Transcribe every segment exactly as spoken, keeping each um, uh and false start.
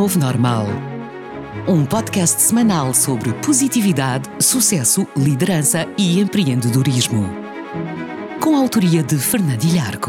Novo Normal. Um podcast semanal sobre positividade, sucesso, liderança e empreendedorismo. Com a autoria de Fernando Ilharco.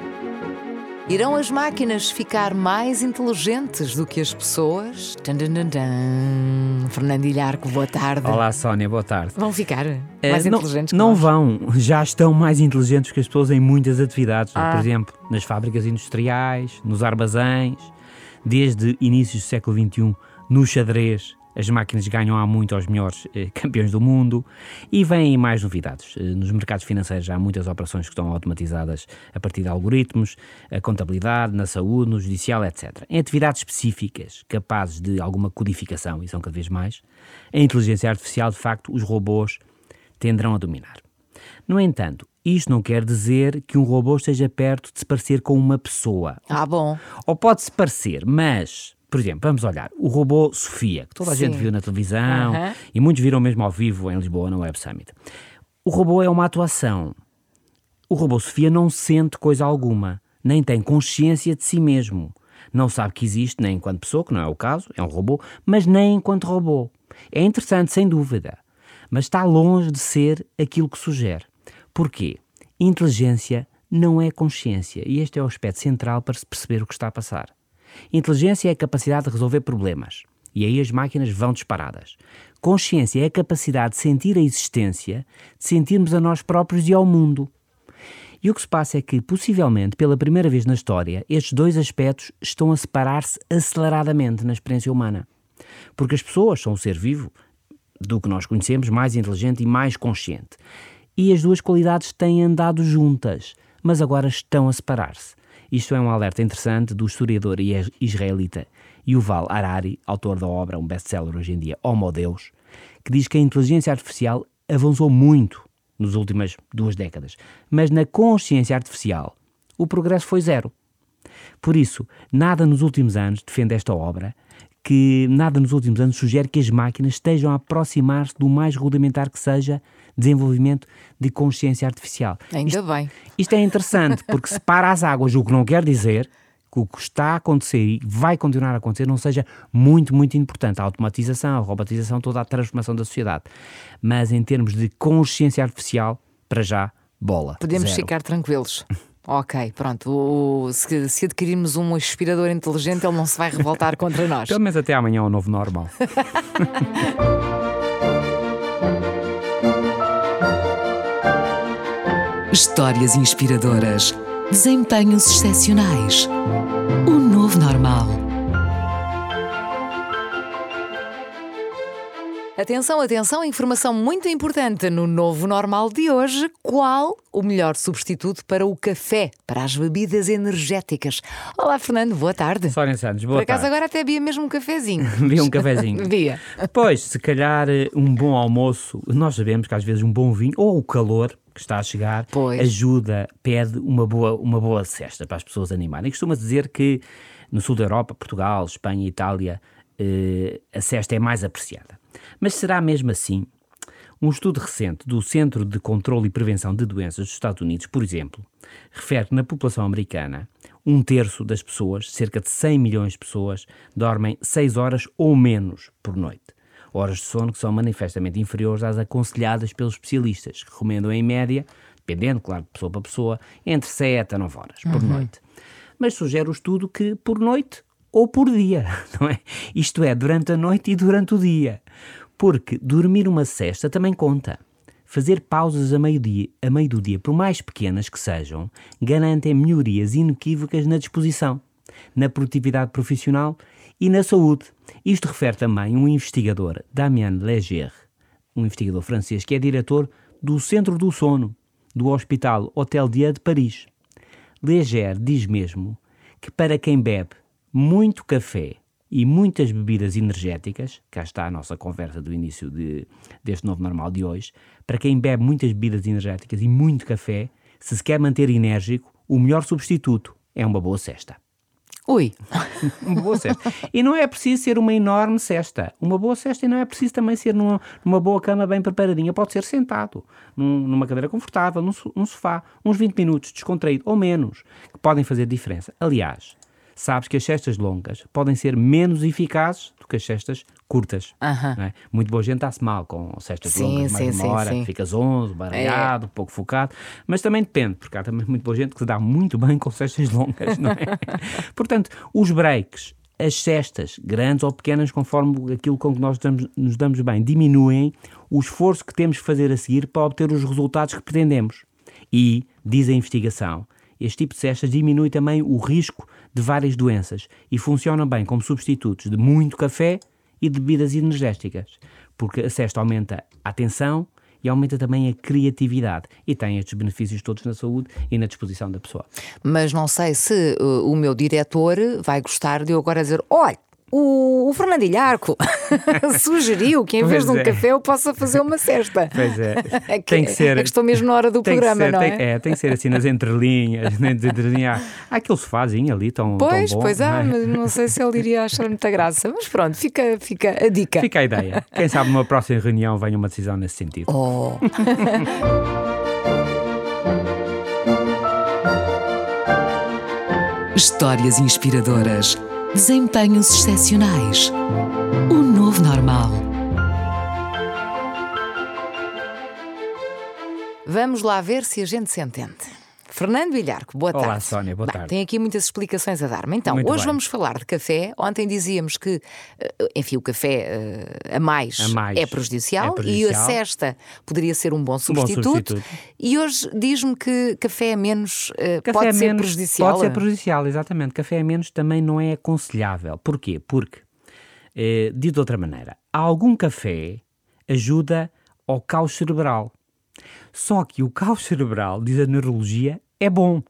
Irão as máquinas ficar mais inteligentes do que as pessoas? Tandandandã. Fernando Ilharco, boa tarde. Olá, Sónia, boa tarde. Vão ficar mais uh, inteligentes não, que não nós? vão, já estão mais inteligentes que as pessoas em muitas atividades. Ah. Por exemplo, nas fábricas industriais, nos armazéns, desde inícios do século vinte e um, no xadrez. As máquinas ganham há muito aos melhores eh, campeões do mundo e vêm mais novidades. Eh, nos mercados financeiros há muitas operações que estão automatizadas a partir de algoritmos, a contabilidade, na saúde, no judicial, etcétera. Em atividades específicas, capazes de alguma codificação, e são cada vez mais, a inteligência artificial, de facto, os robôs tenderão a dominar. No entanto, isto não quer dizer que um robô esteja perto de se parecer com uma pessoa. Ah, bom. Ou pode-se parecer, mas... Por exemplo, vamos olhar, o robô Sofia, que toda a Sim. gente viu na televisão, Uhum. e muitos viram mesmo ao vivo em Lisboa, no Web Summit. O robô é uma atuação. O robô Sofia não sente coisa alguma, nem tem consciência de si mesmo. Não sabe que existe nem enquanto pessoa, que não é o caso, é um robô, mas nem enquanto robô. É interessante, sem dúvida, mas está longe de ser aquilo que sugere. Porquê? Inteligência não é consciência, e este é o aspecto central para se perceber o que está a passar. Inteligência é a capacidade de resolver problemas, e aí as máquinas vão disparadas. Consciência é a capacidade de sentir a existência, de sentirmos a nós próprios e ao mundo. E o que se passa é que, possivelmente, pela primeira vez na história, estes dois aspectos estão a separar-se aceleradamente na experiência humana. Porque as pessoas são um ser vivo, do que nós conhecemos, mais inteligente e mais consciente. E as duas qualidades têm andado juntas, mas agora estão a separar-se. Isto é um alerta interessante do historiador israelita Yuval Harari, autor da obra, um best-seller hoje em dia, Homo Deus, que diz que a inteligência artificial avançou muito nas últimas duas décadas, mas na consciência artificial o progresso foi zero. Por isso, nada nos últimos anos, defende esta obra, que nada nos últimos anos sugere que as máquinas estejam a aproximar-se do mais rudimentar que seja desenvolvimento de consciência artificial. Ainda isto, bem. Isto é interessante, porque separa as águas, o que não quer dizer que o que está a acontecer e vai continuar a acontecer não seja muito, muito importante. A automatização, a robotização, toda a transformação da sociedade. Mas em termos de consciência artificial, para já, bola. Podemos zero. ficar tranquilos. Ok, pronto. O, se, se adquirirmos um aspirador inteligente, ele não se vai revoltar contra nós. Pelo menos até amanhã é o novo normal. Histórias inspiradoras. Desempenhos excepcionais. O novo normal. Atenção, atenção, informação muito importante no novo normal de hoje. Qual o melhor substituto para o café, para as bebidas energéticas? Olá, Fernando, boa tarde. Sónia Santos, boa Por acaso tarde. agora até havia mesmo um cafezinho. Via um cafezinho. Via. Pois, se calhar um bom almoço, nós sabemos que às vezes um bom vinho, ou o calor que está a chegar, Pois. ajuda, pede uma boa, uma boa cesta para as pessoas animarem. Costuma dizer que no sul da Europa, Portugal, Espanha e Itália, eh, a cesta é mais apreciada. Mas será mesmo assim? Um estudo recente do Centro de Controlo e Prevenção de Doenças dos Estados Unidos, por exemplo, refere que na população americana, um terço das pessoas, cerca de cem milhões de pessoas, dormem seis horas ou menos por noite. Horas de sono que são manifestamente inferiores às aconselhadas pelos especialistas, que recomendam em média, dependendo, claro, de pessoa para pessoa, entre sete a nove horas por noite. Mas sugere o estudo que por noite ou por dia, não é? Isto é, durante a noite e durante o dia. Porque dormir uma cesta também conta. Fazer pausas a meio-dia, a meio do dia, por mais pequenas que sejam, garantem melhorias inequívocas na disposição, na produtividade profissional e na saúde. Isto refere também um investigador, Damien Léger, um investigador francês que é diretor do Centro do Sono, do Hospital Hotel Dieu de Paris. Léger diz mesmo que para quem bebe muito café e muitas bebidas energéticas, cá está a nossa conversa do início de, deste novo normal de hoje, para quem bebe muitas bebidas energéticas e muito café, se se quer manter enérgico, o melhor substituto é uma boa cesta. Ui. Uma boa cesta. E não é preciso ser uma enorme cesta. Uma boa cesta e não é preciso também ser numa, numa boa cama bem preparadinha. Pode ser sentado, num, numa cadeira confortável, num, num sofá, uns vinte minutos, descontraído ou menos, que podem fazer diferença. Aliás, sabes que as cestas longas podem ser menos eficazes do que as cestas curtas. Uh-huh. Não é? Muito boa gente dá-se mal com cestas sim, longas, mais sim, de uma sim, hora, sim. ficas onze, baralhado, é. pouco focado, mas também depende, porque há também muito boa gente que se dá muito bem com cestas longas, não é? Portanto, os breaks, as cestas, grandes ou pequenas, conforme aquilo com que nós damos, nos damos bem, diminuem o esforço que temos que fazer a seguir para obter os resultados que pretendemos. E, diz a investigação, este tipo de cestas diminui também o risco de várias doenças e funcionam bem como substitutos de muito café e de bebidas energéticas, porque a cesta aumenta a atenção e aumenta também a criatividade e tem estes benefícios todos na saúde e na disposição da pessoa. Mas não sei se uh, o meu diretor vai gostar de eu agora dizer: olha, o, o Fernando Ilharco sugeriu que em vez pois de um é. café eu possa fazer uma cesta. Pois é, é que, tem que ser. É que estou mesmo na hora do programa, ser, não tem, é? É, tem que ser assim nas entrelinhas. Nas entrelinhas. Há aquele sofazinho ali tão, Pois, tão bom. pois há, não é? mas não sei se ele iria achar muita graça. Mas pronto, fica, fica a dica. Fica a ideia. Quem sabe numa próxima reunião venha uma decisão nesse sentido. Oh. Histórias inspiradoras, desempenhos excepcionais. O novo normal. Vamos lá ver se a gente se entende. Fernando Ilharco, boa Olá, tarde. Sónia, boa Bem, tarde. tem aqui muitas explicações a dar-me. Então, Muito hoje bem. vamos falar de café. Ontem dizíamos que, enfim, o café uh, a, mais A mais é prejudicial, é prejudicial. e a cesta poderia ser um bom substituto. bom substituto. E hoje diz-me que café a menos uh, Café pode a ser menos prejudicial. Pode ser prejudicial, exatamente. Café a menos também não é aconselhável. Porquê? Porque, eh, dito de outra maneira, algum café ajuda ao caos cerebral. Só que o caos cerebral, diz a neurologia, é bom.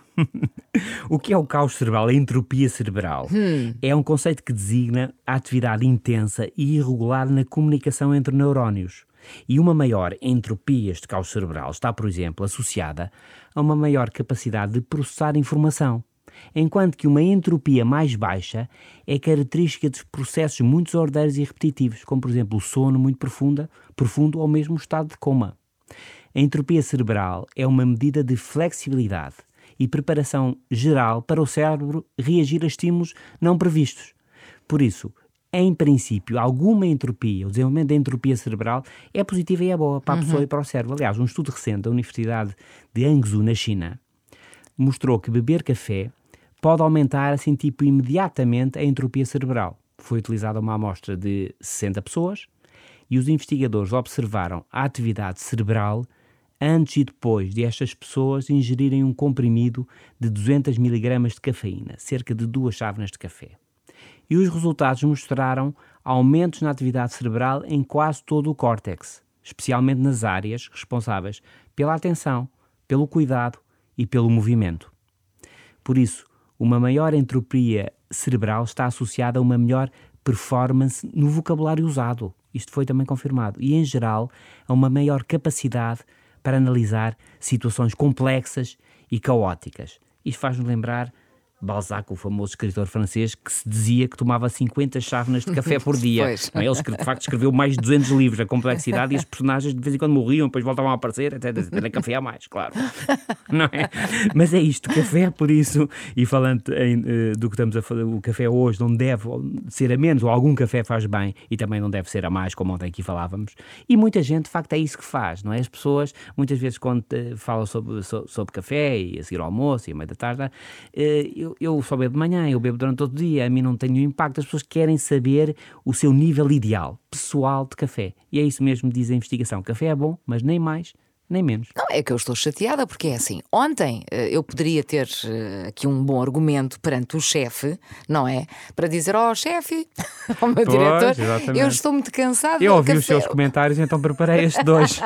O que é o caos cerebral? A entropia cerebral. Hum. É um conceito que designa a atividade intensa e irregular na comunicação entre neurónios. E uma maior entropia, este caos cerebral, está, por exemplo, associada a uma maior capacidade de processar informação, enquanto que uma entropia mais baixa é característica de processos muito ordeiros e repetitivos, como, por exemplo, o sono muito profunda, profundo ou mesmo o estado de coma. A entropia cerebral é uma medida de flexibilidade e preparação geral para o cérebro reagir a estímulos não previstos. Por isso, em princípio, alguma entropia, o desenvolvimento da entropia cerebral é positiva e é boa para a pessoa uhum. e para o cérebro. Aliás, um estudo recente da Universidade de Hangzhou, na China, mostrou que beber café pode aumentar, assim, tipo, imediatamente a entropia cerebral. Foi utilizada uma amostra de sessenta pessoas e os investigadores observaram a atividade cerebral antes e depois de estas pessoas ingerirem um comprimido de duzentos miligramas de cafeína, cerca de duas chávenas de café. E os resultados mostraram aumentos na atividade cerebral em quase todo o córtex, especialmente nas áreas responsáveis pela atenção, pelo cuidado e pelo movimento. Por isso, uma maior entropia cerebral está associada a uma melhor performance no vocabulário usado. Isto foi também confirmado. E, em geral, a uma maior capacidade para analisar situações complexas e caóticas. Isto faz-nos lembrar Balzac, o famoso escritor francês, que se dizia que tomava cinquenta chávenas de café por dia. Não é? Ele, de facto, escreveu mais de duzentos livros. A complexidade, e os personagens de vez em quando morriam, depois voltavam a aparecer, até terem café a mais, claro. Não é? Mas é isto, café, por isso, e falando em, uh, do que estamos a falar, o café hoje não deve ser a menos, ou algum café faz bem, e também não deve ser a mais, como ontem aqui falávamos. E muita gente, de facto, é isso que faz, não é? As pessoas, muitas vezes, quando uh, falam sobre, so, sobre café, e a seguir ao almoço, e a meio da tarde, uh, eu Eu só bebo de manhã, eu bebo durante todo o dia, a mim não tem nenhum impacto. As pessoas querem saber o seu nível ideal, pessoal de café. E é isso mesmo que diz a investigação. Café é bom, mas nem mais, nem menos. Não, é que eu estou chateada porque é assim, ontem eu poderia ter aqui um bom argumento perante o chefe, não é? Para dizer, ó oh, chefe, ao meu pois, diretor, exatamente. Eu estou muito cansado. Eu ouvi café. os seus comentários, então preparei este dois.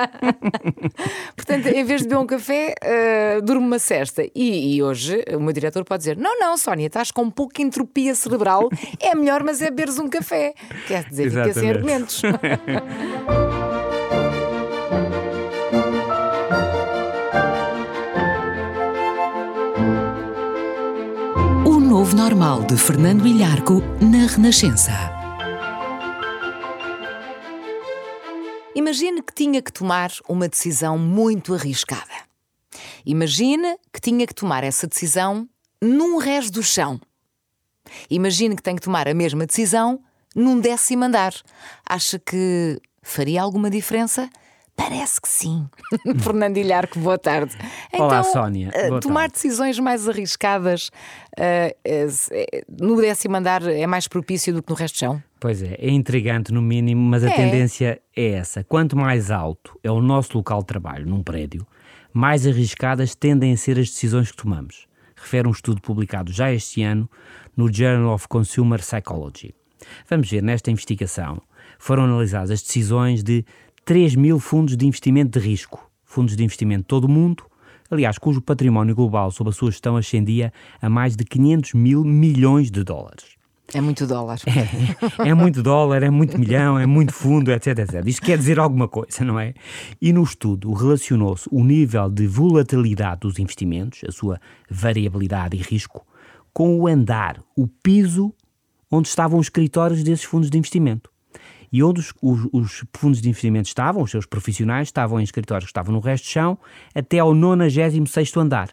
Portanto, em vez de beber um café, uh, durmo uma cesta. E, e hoje o meu diretor pode dizer, não, não, Sónia, estás com pouca entropia cerebral, é melhor, mas é beberes um café. Quer dizer, fica sem argumentos. O novo normal de Fernando Ilharco na Renascença. Imagine que tinha que tomar uma decisão muito arriscada. Imagine que tinha que tomar essa decisão num rés do chão. Imagine que tem que tomar a mesma decisão num décimo andar. Acha que faria alguma diferença? Parece que sim. Fernando Ilharco, boa tarde. Olá, então, Sónia. Boa tomar tarde. decisões mais arriscadas uh, no décimo andar é mais propício do que no resto do chão? Pois é, é intrigante no mínimo, mas a É. tendência é essa. Quanto mais alto é o nosso local de trabalho num prédio, mais arriscadas tendem a ser as decisões que tomamos. Refere um estudo publicado já este ano no Journal of Consumer Psychology. Vamos ver, nesta investigação foram analisadas as decisões de três mil fundos de investimento de risco, fundos de investimento de todo o mundo, aliás, cujo património global sob a sua gestão ascendia a mais de quinhentos mil milhões de dólares. É muito dólar. É, é muito dólar, é muito milhão, é muito fundo, etc, etcétera. Isto quer dizer alguma coisa, não é? E no estudo relacionou-se o nível de volatilidade dos investimentos, a sua variabilidade e risco, com o andar, o piso onde estavam os escritórios desses fundos de investimento. E onde os, os, os fundos de investimento estavam, os seus profissionais, estavam em escritórios que estavam no resto do chão, até ao nonagésimo sexto andar.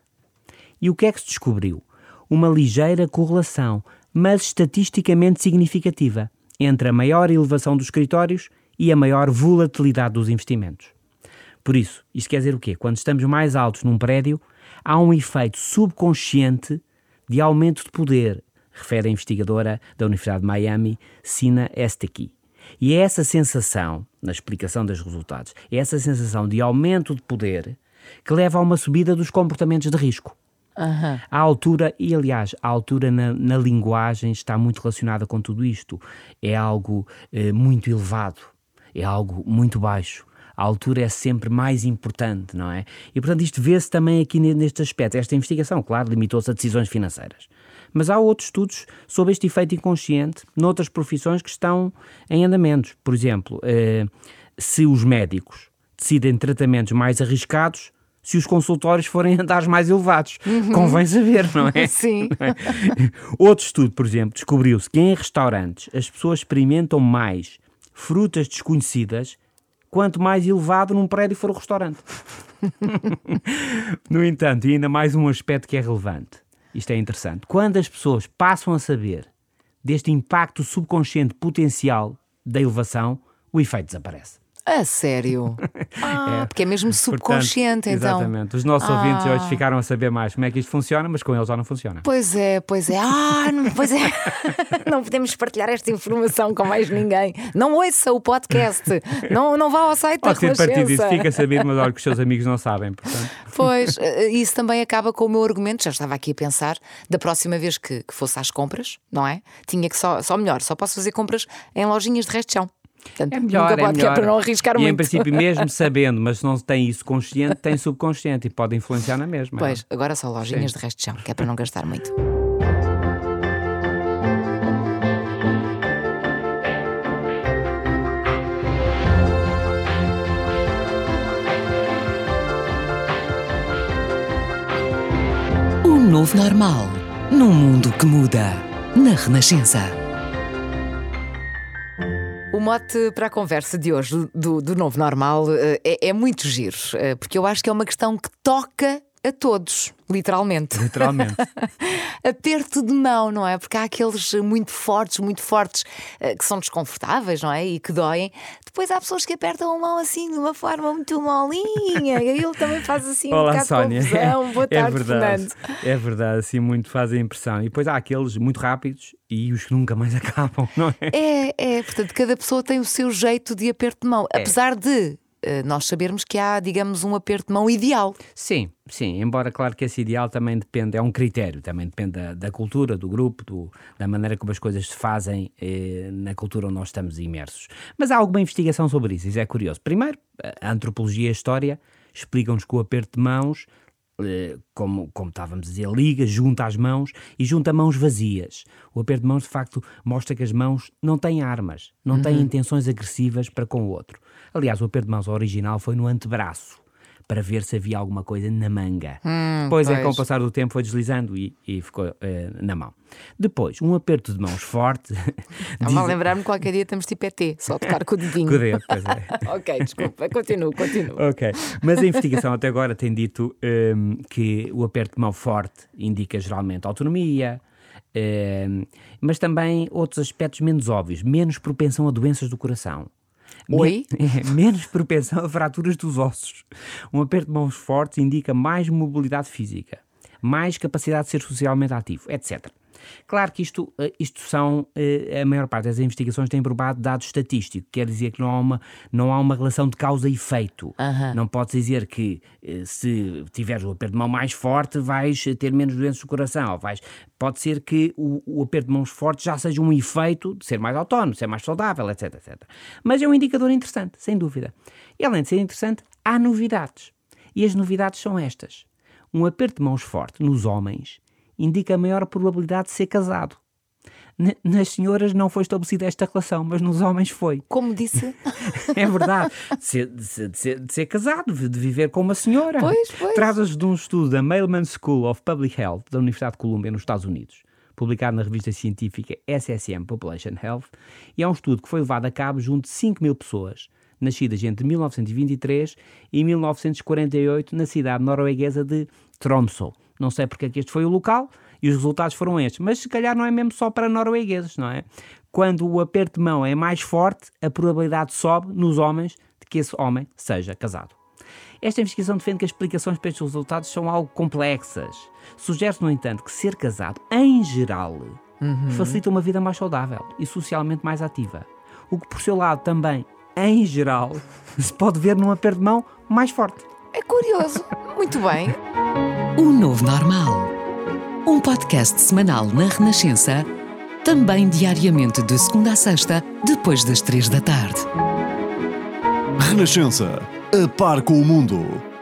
E o que é que se descobriu? Uma ligeira correlação, mas estatisticamente significativa, entre a maior elevação dos escritórios e a maior volatilidade dos investimentos. Por isso, isto quer dizer o quê? Quando estamos mais altos num prédio, há um efeito subconsciente de aumento de poder, refere a investigadora da Universidade de Miami, Sina Esteki. E é essa sensação, na explicação dos resultados, é essa sensação de aumento de poder que leva a uma subida dos comportamentos de risco. Uhum. A altura, e aliás, a altura na, na linguagem está muito relacionada com tudo isto. É algo eh, muito elevado, é algo muito baixo. A altura é sempre mais importante, não é? E, portanto, isto vê-se também aqui neste aspecto. Esta investigação, claro, limitou-se a decisões financeiras. Mas há outros estudos sobre este efeito inconsciente noutras profissões que estão em andamentos. Por exemplo, eh, se os médicos decidem tratamentos mais arriscados, se os consultórios forem andares mais elevados. Uhum. Convém saber, não é? Sim. Não é? Outro estudo, por exemplo, descobriu-se que em restaurantes as pessoas experimentam mais frutas desconhecidas quanto mais elevado num prédio for o restaurante. No entanto, e ainda mais um aspecto que é relevante, isto é interessante, quando as pessoas passam a saber deste impacto subconsciente potencial da elevação, o efeito desaparece. A sério? Ah, é. Porque é mesmo subconsciente, Portanto, então. Exatamente. Os nossos ah. ouvintes hoje ficaram a saber mais como é que isto funciona, mas com eles já não funciona. Pois é, pois é. Ah, não, pois é. Não podemos partilhar esta informação com mais ninguém. Não ouça o podcast. Não, não vá ao site da Renascença. Pode ser partido disso, fica a saber, mas olha que os seus amigos não sabem. Portanto. Pois, isso também acaba com o meu argumento. Já estava aqui a pensar, da próxima vez que, que fosse às compras, não é? Tinha que só, só melhor, só posso fazer compras em lojinhas de resto de chão. Portanto, é melhor, nunca pode, é melhor. Que é para não arriscar e muito. Em princípio, mesmo sabendo, mas se não tem isso consciente, tem subconsciente e pode influenciar na mesma. Pois, é? agora só lojinhas Sim. de resto de chão, que é para não gastar muito. O novo normal, num mundo que muda, na Renascença. O mote para a conversa de hoje do, do novo normal é, é muito giro, porque eu acho que é uma questão que toca a todos, literalmente. Literalmente. Aperto de mão, não é? Porque há aqueles muito fortes, muito fortes, que são desconfortáveis, não é? E que doem. Depois há pessoas que apertam a mão assim, de uma forma muito molinha, e ele também faz assim Olá, um bocado Sónia. de confusão. Boa tarde, é verdade, Fernando. É verdade, assim muito fazem impressão. E depois há aqueles muito rápidos e os que nunca mais acabam, não é? É, é, portanto, cada pessoa tem o seu jeito de aperto de mão, é. apesar de nós sabermos que há, digamos, um aperto de mão ideal. Sim, sim, embora claro que esse ideal também depende, é um critério, também depende da, da cultura, do grupo, do, da maneira como as coisas se fazem eh, na cultura onde nós estamos imersos. Mas há alguma investigação sobre isso, isso é curioso. Primeiro, a antropologia e a história explicam-nos que o aperto de mãos, eh, como, como estávamos a dizer, liga, junta as mãos e junta mãos vazias. O aperto de mãos, de facto, mostra que as mãos não têm armas, não uhum. têm intenções agressivas para com o outro. Aliás, o aperto de mãos original foi no antebraço, para ver se havia alguma coisa na manga. Hum, Depois pois. é que, com o passar do tempo, foi deslizando e, e ficou eh, na mão. Depois, um aperto de mãos forte... Estava diz... a lembrar-me que qualquer dia estamos tipo E T, só tocar com o dedinho. Com o dedo, pois é. Ok, desculpa, continuo, continuo. Ok, mas a investigação até agora tem dito um, que o aperto de mão forte indica geralmente autonomia, Uh, mas também outros aspectos menos óbvios, menos propensão a doenças do coração. Oi? Men- menos propensão a fraturas dos ossos. Um aperto de mãos fortes indica mais mobilidade física, mais capacidade de ser socialmente ativo, etcétera. Claro que isto, isto são, a maior parte das investigações tem provado dados estatísticos, quer dizer que não há uma, não há uma relação de causa e efeito. Uhum. Não pode dizer que se tiveres o aperto de mão mais forte vais ter menos doenças do coração. Vais, pode ser que o, o aperto de mãos fortes já seja um efeito de ser mais autónomo, ser mais saudável, etc, etcétera. Mas é um indicador interessante, sem dúvida. E além de ser interessante, há novidades. E as novidades são estas. Um aperto de mãos forte nos homens indica a maior probabilidade de ser casado. N- nas senhoras não foi estabelecida esta relação, mas nos homens foi. Como disse? É verdade. De ser, de ser, de ser, de ser casado, de viver com uma senhora. Pois, pois. Trata-se de um estudo da Mailman School of Public Health da Universidade de Columbia, nos Estados Unidos, publicado na revista científica S S M Population Health, e é um estudo que foi levado a cabo junto de cinco mil pessoas, nascidas entre mil novecentos e vinte e três e mil novecentos e quarenta e oito, na cidade norueguesa de Tromsø. Não sei porque é que este foi o local e os resultados foram estes, mas se calhar não é mesmo só para noruegueses, não é? Quando o aperto de mão é mais forte, a probabilidade sobe nos homens de que esse homem seja casado. Esta investigação defende que as explicações para estes resultados são algo complexas. Sugere-se, no entanto, que ser casado, em geral, uhum. facilita uma vida mais saudável e socialmente mais ativa. O que, por seu lado, também, em geral, se pode ver num aperto de mão mais forte. É curioso. Muito bem. O Novo Normal. Um podcast semanal na Renascença, também diariamente de segunda a sexta, depois das três da tarde. Renascença, a par com o mundo.